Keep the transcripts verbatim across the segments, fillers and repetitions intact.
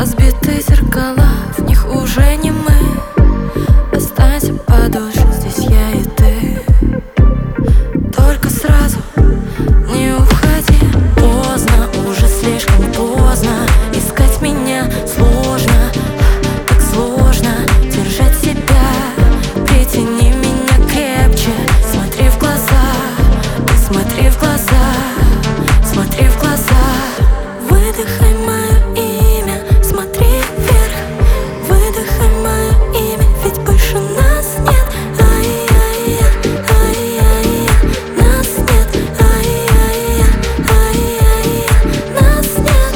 Разбитые зеркала, в них уже не мы. Останься подольше, здесь я и ты. Только сразу не уходи. Поздно, уже слишком поздно. Искать меня сложно, так сложно держать себя. Притяни меня крепче, смотри в глаза. Ты смотри в глаза, смотри в глаза. Выдыхай мое имя, смотри вверх. Выдыхай мое имя, ведь больше нас нет. Ай-яй-я, ай-яй-я, нас нет. Ай-яй-я, ай-яй-я, нас нет.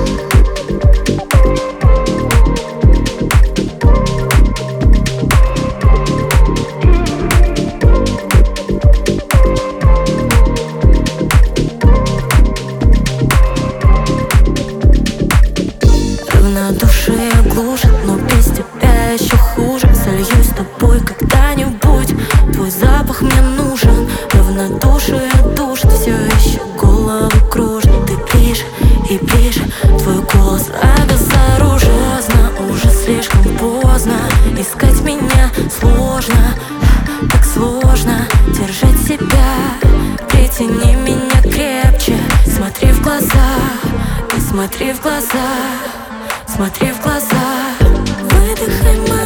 Равнодушие глушит, но без тебя еще хуже. Сольюсь с тобой когда-нибудь, твой запах мне нужен. Равнодушие душит, все еще голову кружит. Ты ближе и ближе, твой голос обезоружен. Поздно, уже слишком поздно. Искать меня сложно, так сложно держать себя. Притяни меня крепче, смотри в глаза. Ты смотри в глаза, смотри в глаза. Выдыхай мое